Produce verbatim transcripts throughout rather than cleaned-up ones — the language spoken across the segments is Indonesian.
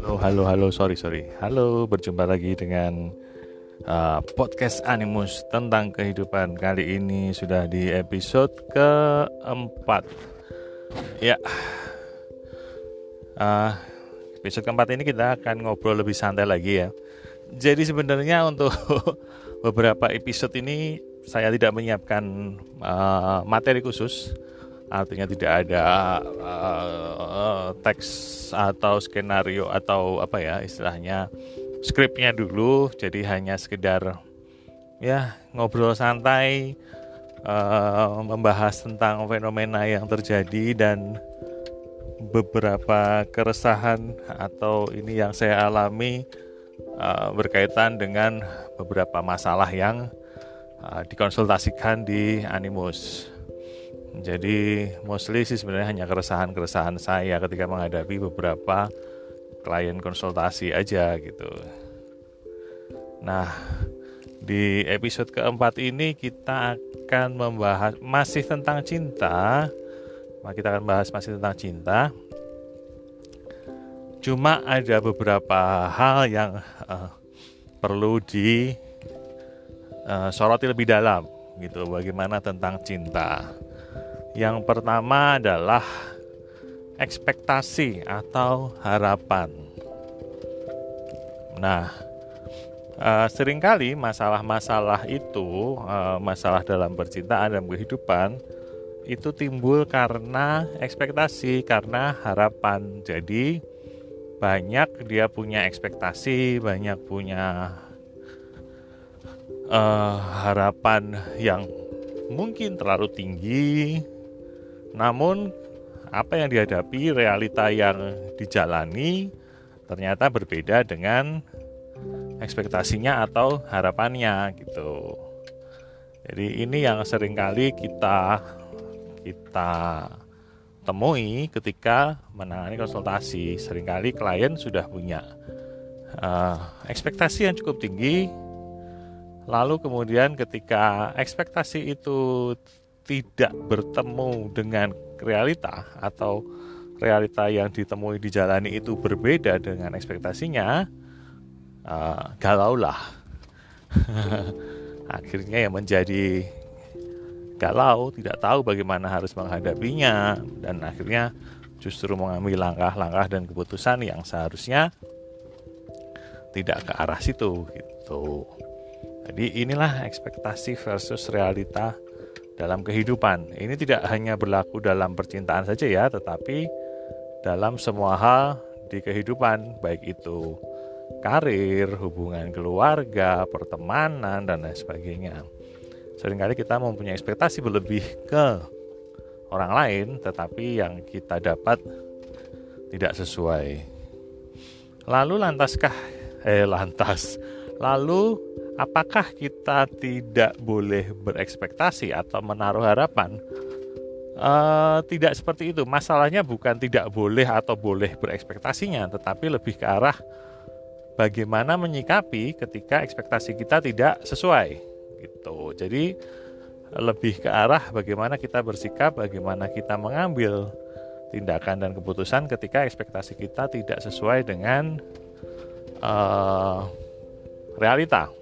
Halo, halo, halo, sorry, sorry. Halo, berjumpa lagi dengan uh, podcast Animus tentang kehidupan. Kali ini sudah di episode keempat. Ya, uh, episode keempat ini kita akan ngobrol lebih santai lagi ya. Jadi sebenarnya untuk beberapa episode ini saya tidak menyiapkan uh, materi khusus. Artinya tidak ada uh, teks atau skenario atau apa ya istilahnya skripnya dulu. Jadi hanya sekedar ya ngobrol santai, uh, membahas tentang fenomena yang terjadi dan beberapa keresahan atau ini yang saya alami uh, berkaitan dengan beberapa masalah yang uh, dikonsultasikan di Animus. Jadi mostly sih sebenarnya hanya keresahan-keresahan saya ketika menghadapi beberapa klien konsultasi aja gitu. Nah, di episode keempat ini kita akan membahas masih tentang cinta. Kita akan bahas masih tentang cinta. Cuma ada beberapa hal yang uh, perlu disoroti uh, lebih dalam gitu. Bagaimana tentang cinta? Yang pertama adalah ekspektasi atau harapan. Nah, uh, seringkali masalah-masalah itu, uh, masalah dalam percintaan dan kehidupan, itu timbul karena ekspektasi, karena harapan. Jadi, banyak dia punya ekspektasi, banyak punya uh, harapan yang mungkin terlalu tinggi. Namun apa yang dihadapi, realita yang dijalani ternyata berbeda dengan ekspektasinya atau harapannya gitu. Jadi ini yang seringkali kita kita temui ketika menangani konsultasi. Seringkali klien sudah punya uh, ekspektasi yang cukup tinggi, lalu kemudian ketika ekspektasi itu tidak bertemu dengan realita atau realita yang ditemui dijalani itu berbeda dengan ekspektasinya, uh, galau lah. Akhirnya yang menjadi galau, tidak tahu bagaimana harus menghadapinya, dan akhirnya justru mengambil langkah-langkah dan keputusan yang seharusnya tidak ke arah situ gitu. Jadi inilah ekspektasi versus realita dalam kehidupan. Ini tidak hanya berlaku dalam percintaan saja ya, tetapi dalam semua hal di kehidupan, baik itu karir, hubungan keluarga, pertemanan, dan lain sebagainya. Seringkali kita mempunyai ekspektasi berlebih ke orang lain, tetapi yang kita dapat tidak sesuai. Lalu lantaskah, eh lantas, lalu apakah kita tidak boleh berekspektasi atau menaruh harapan? Uh, tidak seperti itu. Masalahnya bukan tidak boleh atau boleh berekspektasinya, tetapi lebih ke arah bagaimana menyikapi ketika ekspektasi kita tidak sesuai. Gitu. Jadi lebih ke arah bagaimana kita bersikap, bagaimana kita mengambil tindakan dan keputusan ketika ekspektasi kita tidak sesuai dengan uh, realita.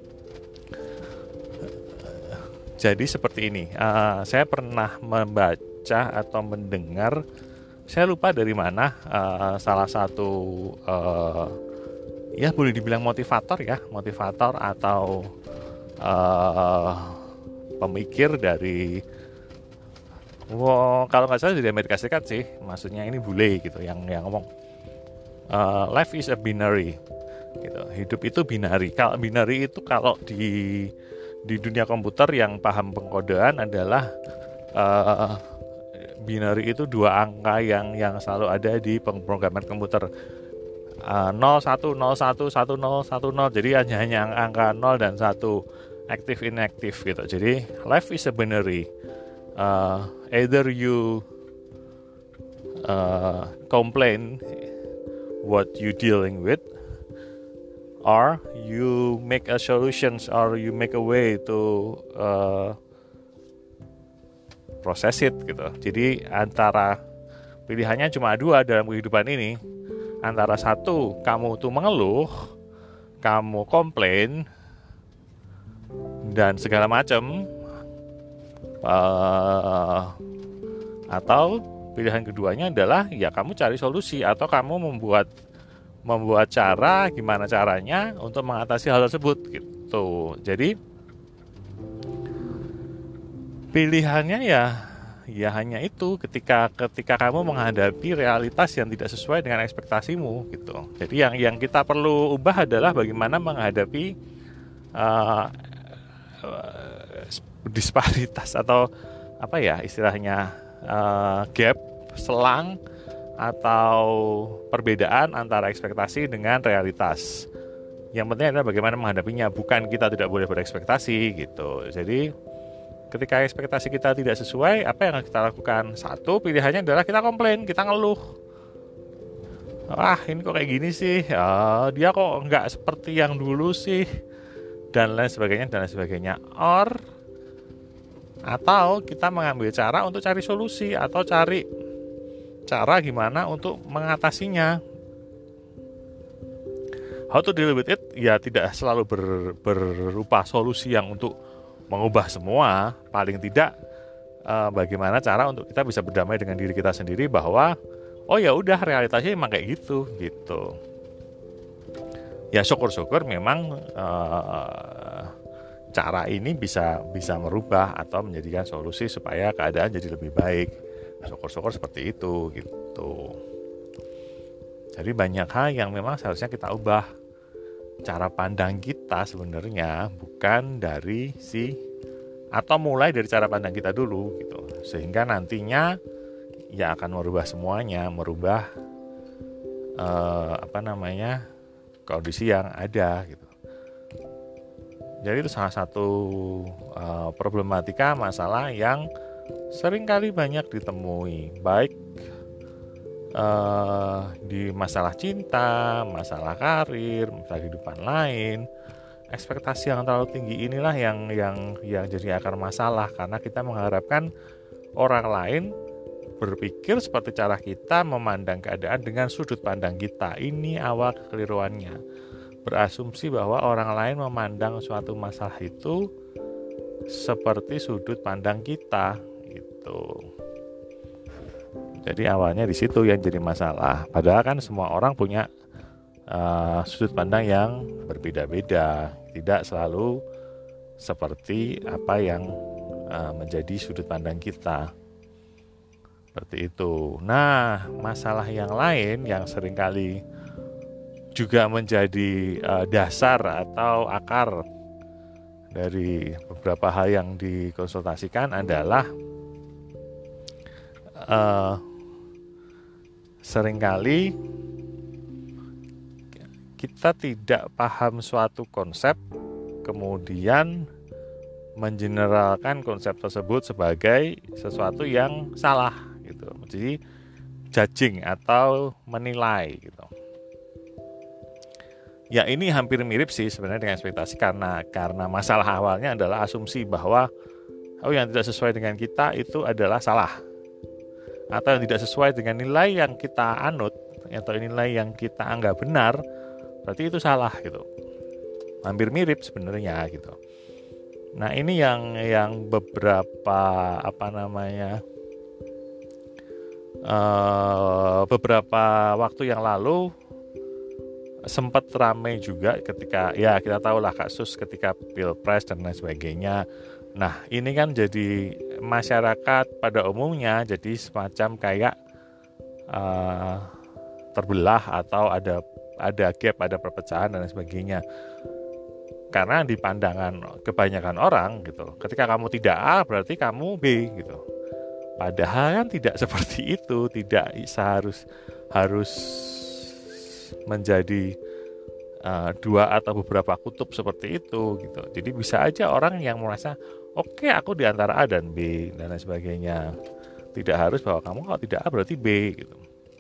Jadi seperti ini, uh, saya pernah membaca atau mendengar, saya lupa dari mana, uh, salah satu uh, ya boleh dibilang motivator ya, motivator atau uh, pemikir dari, wow, kalau nggak salah dari Amerika Serikat sih, maksudnya ini bule gitu, yang yang ngomong uh, life is a binary, gitu. Hidup itu binari. Kalau binari itu kalau di di dunia komputer yang paham pengkodean adalah uh, binary itu dua angka yang yang selalu ada di pemrograman komputer. Uh, nol satu nol satu satu nol satu nol, jadi hanya hanya angka nol dan satu, active inactive gitu. Jadi life is a binary. Uh, either you uh, complain what you dealing with, or you make a solutions, or you make a way to uh, process it gitu. Jadi antara pilihannya cuma dua dalam kehidupan ini, antara satu, kamu tuh mengeluh, kamu komplain, dan segala macam, uh, atau pilihan keduanya adalah ya kamu cari solusi atau kamu membuat membuat cara gimana caranya untuk mengatasi hal tersebut gitu. Jadi pilihannya ya ya hanya itu ketika ketika kamu menghadapi realitas yang tidak sesuai dengan ekspektasimu gitu. Jadi yang yang kita perlu ubah adalah bagaimana menghadapi uh, disparitas atau apa ya istilahnya uh, gap, selang atau perbedaan antara ekspektasi dengan realitas. Yang penting adalah bagaimana menghadapinya, bukan kita tidak boleh berekspektasi gitu. Jadi ketika ekspektasi kita tidak sesuai, apa yang kita lakukan? Satu, pilihannya adalah kita komplain, kita ngeluh. Wah, ini kok kayak gini sih? Oh, dia kok nggak seperti yang dulu sih? Dan lain sebagainya, dan lain sebagainya. Or, atau kita mengambil cara untuk cari solusi atau cari cara gimana untuk mengatasinya. How to deal with it ya tidak selalu ber, berupa solusi yang untuk mengubah semua. Paling tidak eh, bagaimana cara untuk kita bisa berdamai dengan diri kita sendiri bahwa oh ya udah realitasnya emang kayak gitu gitu. Ya syukur-syukur memang eh, cara ini bisa bisa merubah atau menjadikan solusi supaya keadaan jadi lebih baik. Syukur-syukur seperti itu gitu. Jadi banyak hal yang memang seharusnya kita ubah. Cara pandang kita sebenarnya bukan dari si atau mulai dari cara pandang kita dulu gitu. Sehingga nantinya ya akan merubah semuanya, merubah eh, apa namanya kondisi yang ada gitu. Jadi itu salah satu uh, problematika masalah yang seringkali banyak ditemui, baik uh, di masalah cinta, masalah karir, masalah kehidupan lain. Ekspektasi yang terlalu tinggi inilah yang yang yang jadi akar masalah karena kita mengharapkan orang lain berpikir seperti cara kita memandang keadaan dengan sudut pandang kita. Ini awal kekeliruannya. Berasumsi bahwa orang lain memandang suatu masalah itu seperti sudut pandang kita gitu. Jadi awalnya di situ yang jadi masalah. Padahal kan semua orang punya uh, sudut pandang yang berbeda-beda, tidak selalu seperti apa yang uh, menjadi sudut pandang kita. Seperti itu. Nah, masalah yang lain yang seringkali juga menjadi uh, dasar atau akar dari beberapa hal yang dikonsultasikan adalah uh, seringkali kita tidak paham suatu konsep kemudian mengeneralkan konsep tersebut sebagai sesuatu yang salah gitu. Jadi judging atau menilai gitu. Ya ini hampir mirip sih sebenarnya dengan ekspektasi karena karena masalah awalnya adalah asumsi bahwa oh yang tidak sesuai dengan kita itu adalah salah atau yang tidak sesuai dengan nilai yang kita anut atau nilai yang kita anggap benar berarti itu salah gitu. Hampir mirip sebenarnya gitu. Nah ini yang yang beberapa apa namanya uh, beberapa waktu yang lalu sempat ramai juga ketika ya kita tahu lah kasus ketika Pilpres dan lain sebagainya. Nah ini kan jadi masyarakat pada umumnya jadi semacam kayak uh, terbelah atau ada ada gap, ada perpecahan dan lain sebagainya. Karena di pandangan kebanyakan orang gitu, ketika kamu tidak A berarti kamu B gitu. Padahal kan tidak seperti itu, tidak seharus harus menjadi uh, dua atau beberapa kutub seperti itu gitu. Jadi bisa aja orang yang merasa oke okay, aku di antara A dan B dan lain sebagainya. Tidak harus bahwa kamu kalau tidak A berarti B gitu.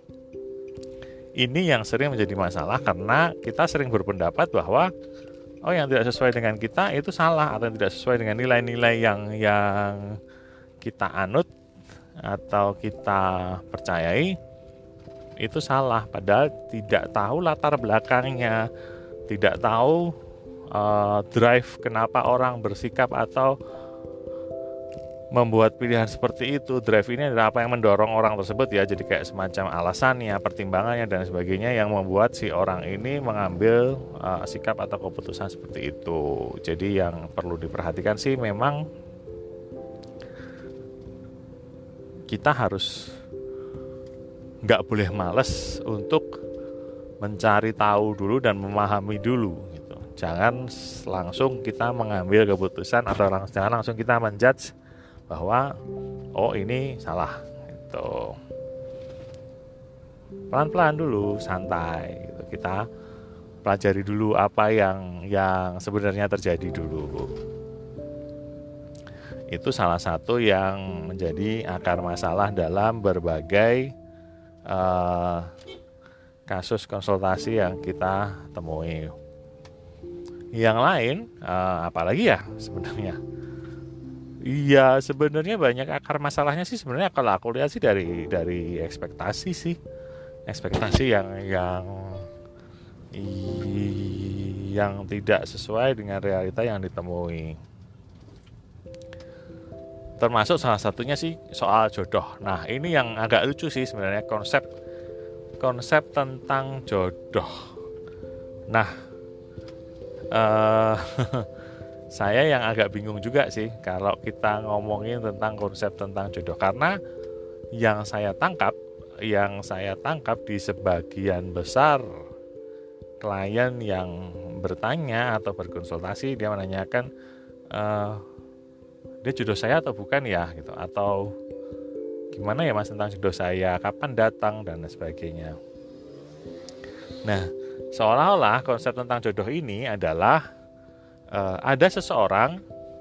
Ini yang sering menjadi masalah karena kita sering berpendapat bahwa oh yang tidak sesuai dengan kita itu salah atau yang tidak sesuai dengan nilai-nilai yang yang kita anut atau kita percayai itu salah, padahal tidak tahu latar belakangnya, tidak tahu uh, drive kenapa orang bersikap atau membuat pilihan seperti itu. Drive ini adalah apa yang mendorong orang tersebut ya, jadi kayak semacam alasannya, pertimbangannya dan sebagainya yang membuat si orang ini mengambil uh, sikap atau keputusan seperti itu. Jadi yang perlu diperhatikan sih memang kita harus nggak boleh males untuk mencari tahu dulu dan memahami dulu gitu. Jangan langsung kita mengambil keputusan atau lang- jangan langsung kita menjudge bahwa oh ini salah gitu. Pelan-pelan dulu, santai gitu. Kita pelajari dulu apa yang yang sebenarnya terjadi dulu. Itu salah satu yang menjadi akar masalah dalam berbagai uh, kasus konsultasi yang kita temui. Yang lain uh, apalagi ya sebenarnya? Iya, sebenarnya banyak akar masalahnya sih sebenarnya kalau aku lihat sih dari dari ekspektasi sih. Ekspektasi yang yang yang tidak sesuai dengan realita yang ditemui. Termasuk salah satunya sih soal jodoh. Nah, ini yang agak lucu sih sebenarnya konsep konsep tentang jodoh. Nah, uh, saya yang agak bingung juga sih kalau kita ngomongin tentang konsep tentang jodoh, karena yang saya tangkap, yang saya tangkap di sebagian besar klien yang bertanya atau berkonsultasi, dia menanyakan e, dia jodoh saya atau bukan ya gitu, atau gimana ya mas tentang jodoh saya, kapan datang dan sebagainya. Nah, seolah-olah konsep tentang jodoh ini adalah Uh, ada seseorang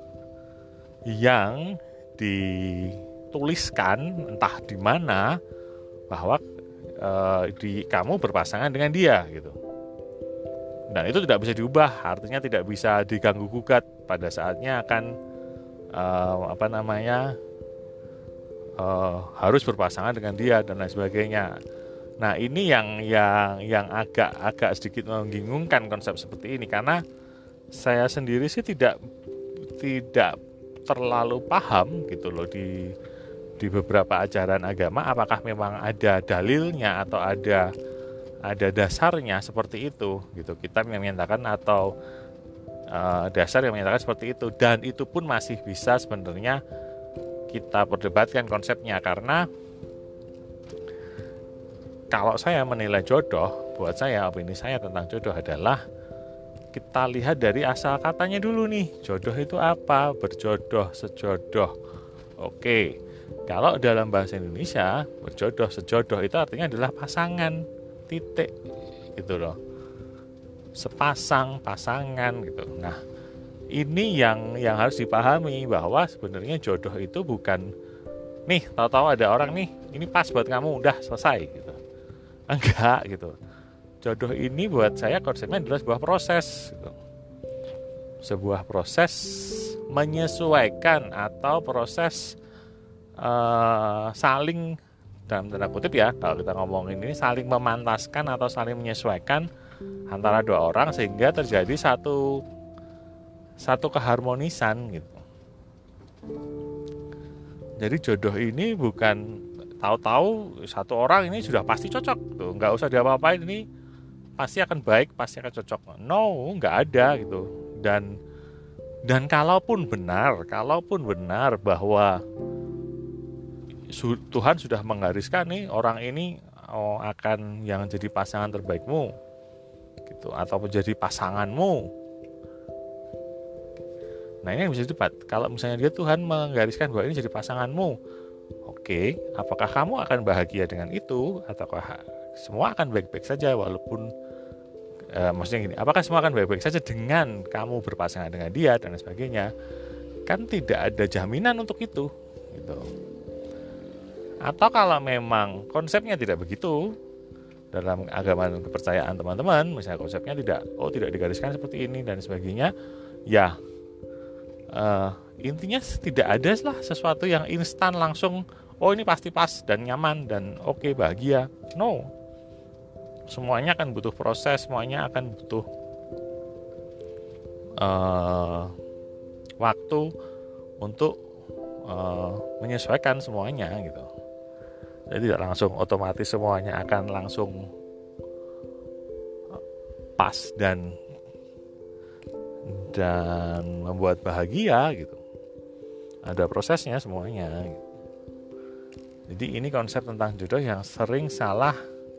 yang dituliskan entah di mana bahwa uh, di kamu berpasangan dengan dia gitu. Dan itu tidak bisa diubah, artinya tidak bisa diganggu gugat, pada saatnya akan uh, apa namanya uh, harus berpasangan dengan dia dan lain sebagainya. Nah, ini yang yang yang agak agak sedikit membingungkan konsep seperti ini, karena saya sendiri sih tidak tidak terlalu paham gitu loh di di beberapa ajaran agama apakah memang ada dalilnya atau ada ada dasarnya seperti itu gitu. Kita menyatakan atau uh, dasar yang menyatakan seperti itu, dan itu pun masih bisa sebenarnya kita perdebatkan konsepnya, karena kalau saya menilai jodoh, buat saya opini saya tentang jodoh adalah kita lihat dari asal katanya dulu nih. Jodoh itu apa? Berjodoh, sejodoh. Oke, kalau dalam bahasa Indonesia berjodoh, sejodoh itu artinya adalah pasangan, titik gitu loh. Sepasang, pasangan gitu. Nah, ini yang yang harus dipahami bahwa sebenarnya jodoh itu bukan nih tahu-tahu ada orang nih, ini pas buat kamu, udah selesai gitu. Enggak gitu. Jodoh ini buat saya konsepnya adalah sebuah proses gitu. Sebuah proses menyesuaikan atau proses uh, saling, dalam tanda kutip ya, kalau kita ngomongin ini saling memantaskan atau saling menyesuaikan antara dua orang sehingga terjadi satu satu keharmonisan gitu. Jadi jodoh ini bukan tahu-tahu satu orang ini sudah pasti cocok tuh, nggak usah diapa-apain, ini pasti akan baik, pasti akan cocok. No, nggak ada gitu. Dan dan kalaupun benar, kalaupun benar bahwa su, Tuhan sudah menggariskan nih orang ini oh, akan yang jadi pasangan terbaikmu, gitu, atau menjadi pasanganmu. Nah, ini yang bisa debat. Kalau misalnya dia Tuhan menggariskan bahwa ini jadi pasanganmu, oke, apakah kamu akan bahagia dengan itu, ataukah semua akan baik-baik saja walaupun Uh, maksudnya gini, apakah semua akan baik-baik saja dengan kamu berpasangan dengan dia dan sebagainya? Kan tidak ada jaminan untuk itu gitu. Atau kalau memang konsepnya tidak begitu dalam agama dan kepercayaan teman-teman, misalnya konsepnya tidak, oh tidak digariskan seperti ini dan sebagainya, ya uh, intinya tidak ada lah sesuatu yang instan langsung, oh ini pasti pas dan nyaman dan oke okay, bahagia. No, semuanya akan butuh proses, semuanya akan butuh uh, waktu untuk uh, menyesuaikan semuanya gitu. Jadi tidak langsung otomatis semuanya akan langsung pas dan dan membuat bahagia gitu. Ada prosesnya semuanya gitu. Jadi ini konsep tentang jodoh yang sering salah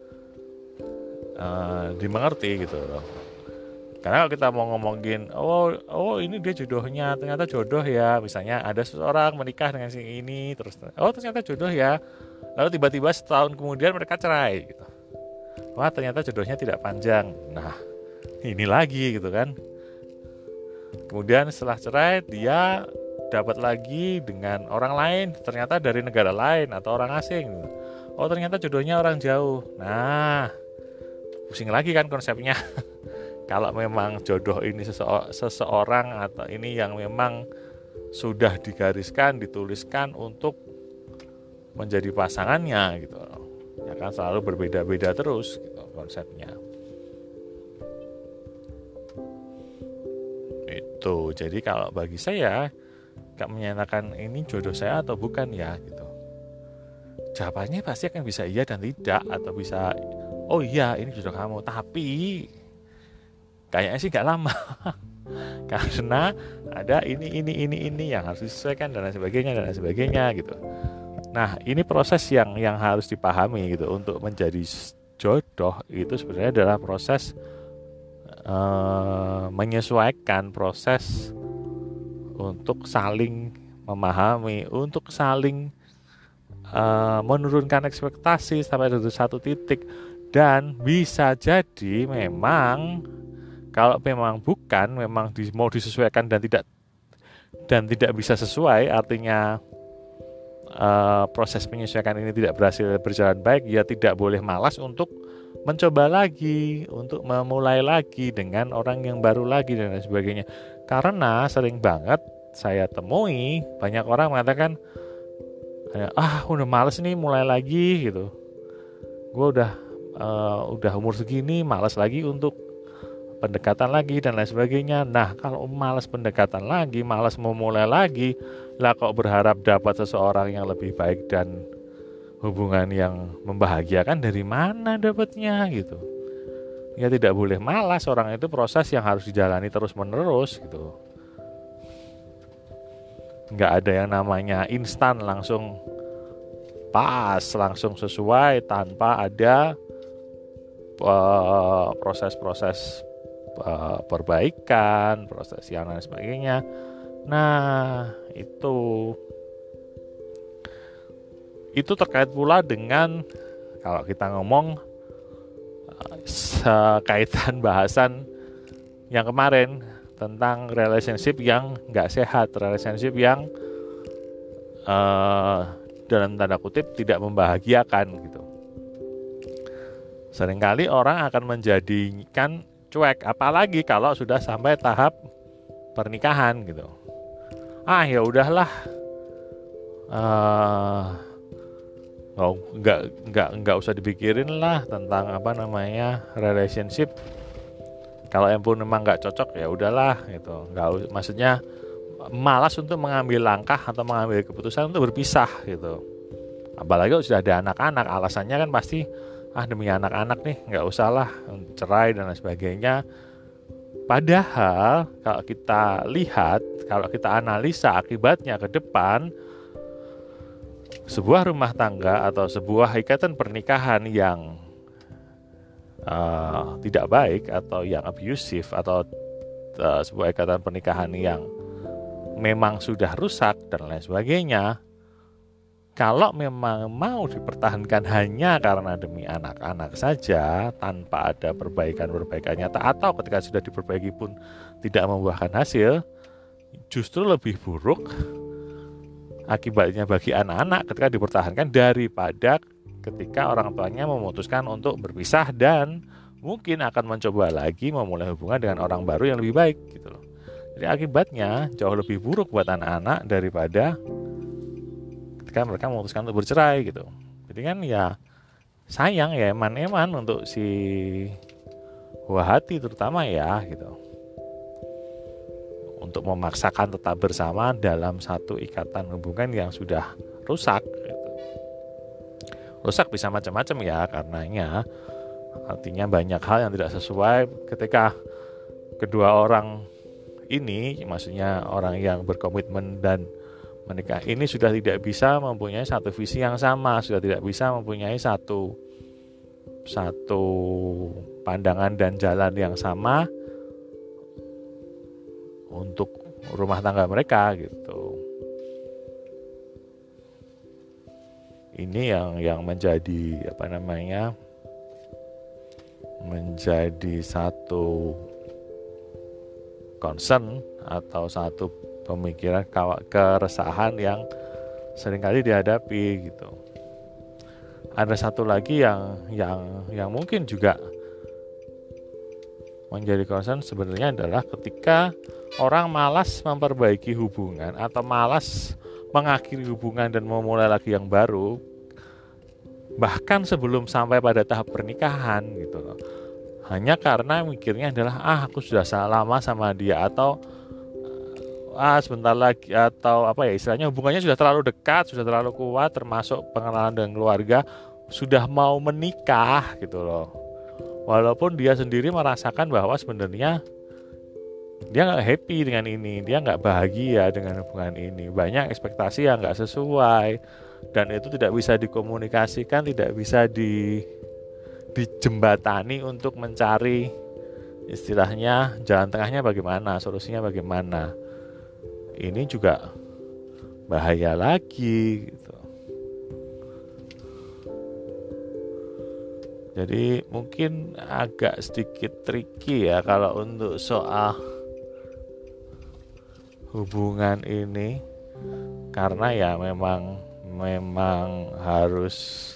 uh, dimengerti gitu loh. Karena kalau kita mau ngomongin, oh, oh ini dia jodohnya, ternyata jodoh ya. Misalnya ada seseorang menikah dengan si ini, terus, oh ternyata jodoh ya. Lalu tiba-tiba setahun kemudian mereka cerai gitu. Wah ternyata jodohnya tidak panjang. Nah ini lagi gitu kan. Kemudian setelah cerai dia dapat lagi dengan orang lain, ternyata dari negara lain atau orang asing. Oh ternyata jodohnya orang jauh. Nah, pusing lagi kan konsepnya. Kalau memang jodoh ini sese- seseorang atau ini yang memang sudah digariskan, dituliskan untuk menjadi pasangannya gitu, ya kan selalu berbeda-beda terus gitu konsepnya. Itu jadi kalau bagi saya gak menyatakan ini jodoh saya atau bukan ya gitu. Jawabannya pasti akan bisa iya dan tidak, atau bisa oh iya ini jodoh kamu, tapi kayaknya sih gak lama karena ada ini ini ini ini yang harus disesuaikan dan lain sebagainya dan lain sebagainya gitu. Nah ini proses yang yang harus dipahami gitu. Untuk menjadi jodoh itu sebenarnya adalah proses uh, menyesuaikan, proses untuk saling memahami, untuk saling uh, menurunkan ekspektasi sampai dari satu titik. Dan bisa jadi memang kalau memang bukan, memang di, mau disesuaikan dan tidak dan tidak bisa sesuai, artinya uh, proses menyesuaikan ini tidak berhasil berjalan baik, ya tidak boleh malas untuk mencoba lagi, untuk memulai lagi dengan orang yang baru lagi dan lain sebagainya. Karena sering banget saya temui banyak orang mengatakan, ah udah males nih mulai lagi gitu. Gue udah uh, udah umur segini, malas lagi untuk pendekatan lagi dan lain sebagainya. Nah kalau malas pendekatan lagi, malas memulai lagi, lah kok berharap dapat seseorang yang lebih baik dan hubungan yang membahagiakan, dari mana dapatnya gitu. Ya tidak boleh malas, orang itu proses yang harus dijalani terus menerus gitu. Nggak ada yang namanya instan langsung pas, langsung sesuai tanpa ada uh, proses-proses uh, perbaikan, proses yang lain sebagainya. Nah itu itu terkait pula dengan kalau kita ngomong uh, kaitan bahasan yang kemarin tentang relationship yang nggak sehat, relationship yang uh, dalam tanda kutip tidak membahagiakan gitu. Seringkali orang akan menjadikan cuek, apalagi kalau sudah sampai tahap pernikahan gitu. Ah ya udahlah, uh, nggak nggak nggak usah dipikirin lah tentang apa namanya relationship. Kalau yang pun memang nggak cocok ya udahlah gitu. Nggak, maksudnya malas untuk mengambil langkah atau mengambil keputusan untuk berpisah gitu. Apalagi kalau sudah ada anak-anak, alasannya kan pasti ah demi anak-anak nih nggak usah lah cerai dan lain sebagainya. Padahal kalau kita lihat, kalau kita analisa akibatnya ke depan, sebuah rumah tangga atau sebuah ikatan pernikahan yang uh, tidak baik atau yang abusive atau uh, sebuah ikatan pernikahan yang memang sudah rusak dan lain sebagainya, kalau memang mau dipertahankan hanya karena demi anak-anak saja tanpa ada perbaikan-perbaikan nyata, atau ketika sudah diperbaiki pun tidak membuahkan hasil, justru lebih buruk akibatnya bagi anak-anak ketika dipertahankan daripada ketika orang tuanya memutuskan untuk berpisah dan mungkin akan mencoba lagi memulai hubungan dengan orang baru yang lebih baik gitu loh. Jadi akibatnya jauh lebih buruk buat anak-anak daripada ketika mereka memutuskan untuk bercerai gitu. Jadi kan ya sayang ya, eman-eman untuk si buah hati terutama ya gitu, untuk memaksakan tetap bersama dalam satu ikatan hubungan yang sudah rusak gitu. Rusak bisa macam-macam ya, karenanya artinya banyak hal yang tidak sesuai ketika kedua orang ini, maksudnya orang yang berkomitmen dan menikah ini sudah tidak bisa mempunyai satu visi yang sama, sudah tidak bisa mempunyai satu satu pandangan dan jalan yang sama untuk rumah tangga mereka gitu. Ini yang yang menjadi apa namanya menjadi satu concern atau satu pemikiran keresahan yang seringkali dihadapi gitu. Ada satu lagi yang yang yang mungkin juga menjadi concern sebenarnya adalah ketika orang malas memperbaiki hubungan atau malas mengakhiri hubungan dan memulai lagi yang baru, bahkan sebelum sampai pada tahap pernikahan gitu loh. Hanya karena mikirnya adalah ah aku sudah lama sama dia, atau ah sebentar lagi, atau apa ya istilahnya hubungannya sudah terlalu dekat, sudah terlalu kuat, termasuk pengenalan dengan keluarga, sudah mau menikah gitu loh. Walaupun dia sendiri merasakan bahwa sebenarnya dia nggak happy dengan ini, dia nggak bahagia dengan hubungan ini, banyak ekspektasi yang nggak sesuai, dan itu tidak bisa dikomunikasikan, tidak bisa di dijembatani untuk mencari istilahnya jalan tengahnya bagaimana, solusinya bagaimana. Ini juga bahaya lagi gitu. Jadi mungkin agak sedikit tricky ya kalau untuk soal hubungan ini, karena ya memang memang harus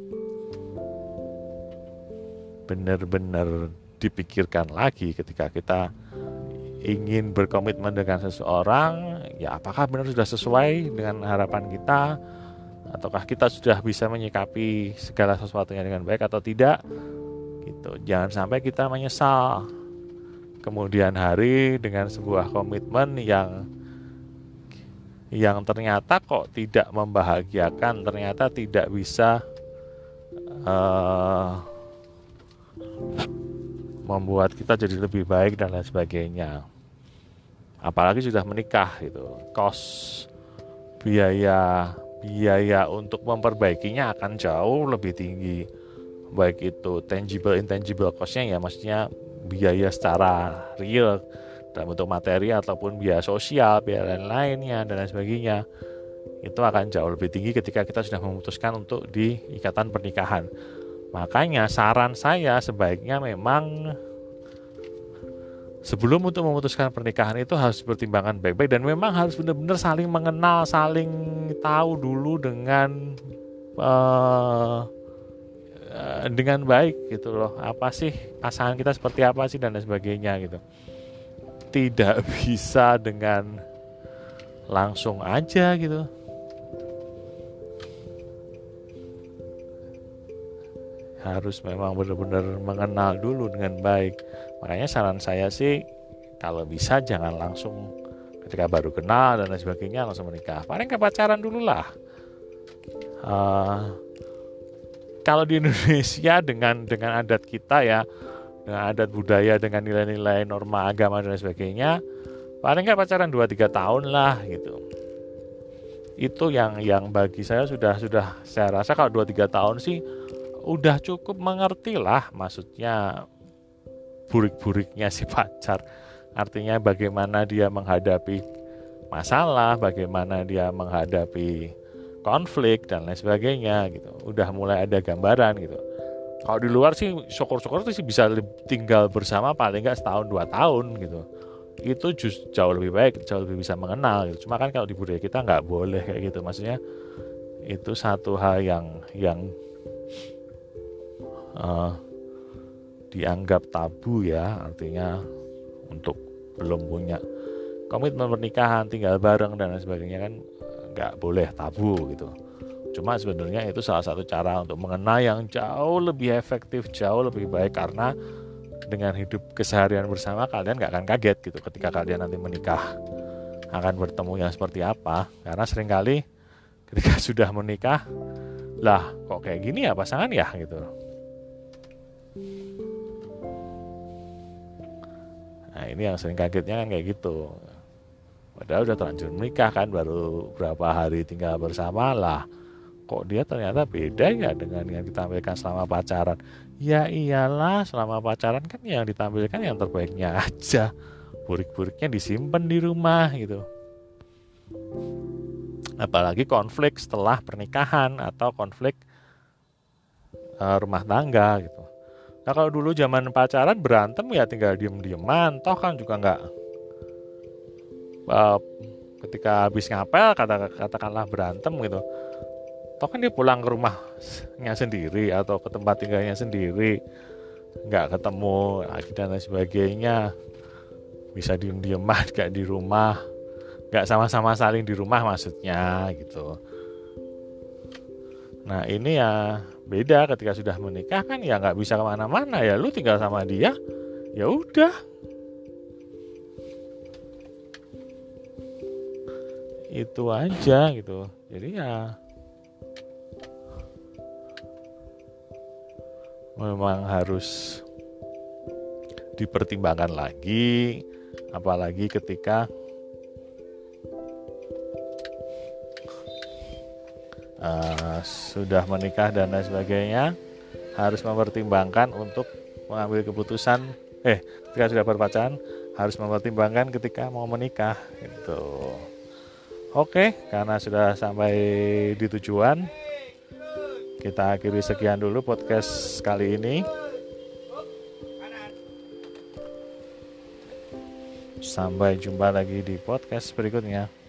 benar-benar dipikirkan lagi ketika kita ingin berkomitmen dengan seseorang, ya apakah benar sudah sesuai dengan harapan kita, ataukah kita sudah bisa menyikapi segala sesuatunya dengan baik atau tidak gitu. Jangan sampai kita menyesal kemudian hari dengan sebuah komitmen yang yang ternyata kok tidak membahagiakan, ternyata tidak bisa uh, membuat kita jadi lebih baik dan lain sebagainya. Apalagi sudah menikah gitu, cost biaya biaya untuk memperbaikinya akan jauh lebih tinggi, baik itu tangible intangible costnya ya, maksudnya biaya secara real dalam bentuk materi ataupun biaya sosial, biaya lain-lainnya dan lain sebagainya, itu akan jauh lebih tinggi ketika kita sudah memutuskan untuk di ikatan pernikahan. Makanya saran saya sebaiknya memang sebelum untuk memutuskan pernikahan itu harus dipertimbangkan baik-baik, dan memang harus benar-benar saling mengenal, saling tahu dulu dengan uh, dengan baik gitu loh. Apa sih pasangan kita, seperti apa sih dan lain sebagainya gitu. Tidak bisa dengan langsung aja gitu. Harus memang benar-benar mengenal dulu dengan baik. Makanya saran saya sih kalau bisa jangan langsung ketika baru kenal dan lain sebagainya langsung menikah. Paling ke pacaran dulu lah. Uh, kalau di Indonesia dengan dengan adat kita ya, dengan adat budaya, dengan nilai-nilai norma agama dan lain sebagainya, paling nggak pacaran dua tiga tahun lah gitu. Itu yang yang bagi saya sudah sudah saya rasa kalau dua tiga tahun sih udah cukup mengerti lah, maksudnya burik-buriknya si pacar, artinya bagaimana dia menghadapi masalah, bagaimana dia menghadapi konflik dan lain sebagainya gitu. Udah mulai ada gambaran gitu. Kalau di luar sih syukur-syukur tuh sih bisa tinggal bersama paling nggak setahun dua tahun gitu. Itu just jauh lebih baik, jauh lebih bisa mengenal gitu. Cuma kan kalau di budaya kita nggak boleh kayak gitu. Maksudnya itu satu hal yang yang Uh, dianggap tabu ya, artinya untuk belum punya komitmen pernikahan, tinggal bareng dan lain sebagainya kan nggak boleh, tabu gitu. Cuma sebenarnya itu salah satu cara untuk mengenal yang jauh lebih efektif, jauh lebih baik, karena dengan hidup keseharian bersama kalian gak akan kaget gitu ketika kalian nanti menikah akan bertemu yang seperti apa. Karena seringkali ketika sudah menikah, lah kok kayak gini ya pasangan ya gitu. Nah ini yang sering kagetnya kan kayak gitu. Padahal udah terlanjur menikah kan, baru berapa hari tinggal bersama, lah kok dia ternyata beda ya dengan yang ditampilkan selama pacaran. Ya iyalah, selama pacaran kan yang ditampilkan yang terbaiknya aja, burik-buriknya disimpan di rumah gitu. Apalagi konflik setelah pernikahan atau konflik uh, rumah tangga gitu. Nah kalau dulu zaman pacaran berantem ya tinggal diem-dieman, toh kan juga nggak uh, ketika habis ngapel kata katakanlah berantem gitu, toh kan dia pulang ke rumahnya sendiri atau ke tempat tinggalnya sendiri, nggak ketemu lagi dan lain sebagainya, bisa diem-dieman kayak di rumah, nggak sama-sama saling di rumah maksudnya gitu. Nah ini ya beda ketika sudah menikah kan, ya nggak bisa kemana-mana, ya lu tinggal sama dia ya udah, itu aja gitu. Jadi ya memang harus dipertimbangkan lagi, apalagi ketika uh, sudah menikah dan lain sebagainya, harus mempertimbangkan untuk mengambil keputusan. Eh, ketika sudah berpacaran harus mempertimbangkan ketika mau menikah gitu. Oke, karena sudah sampai di tujuan, kita akhiri sekian dulu podcast kali ini. Sampai jumpa lagi di podcast berikutnya.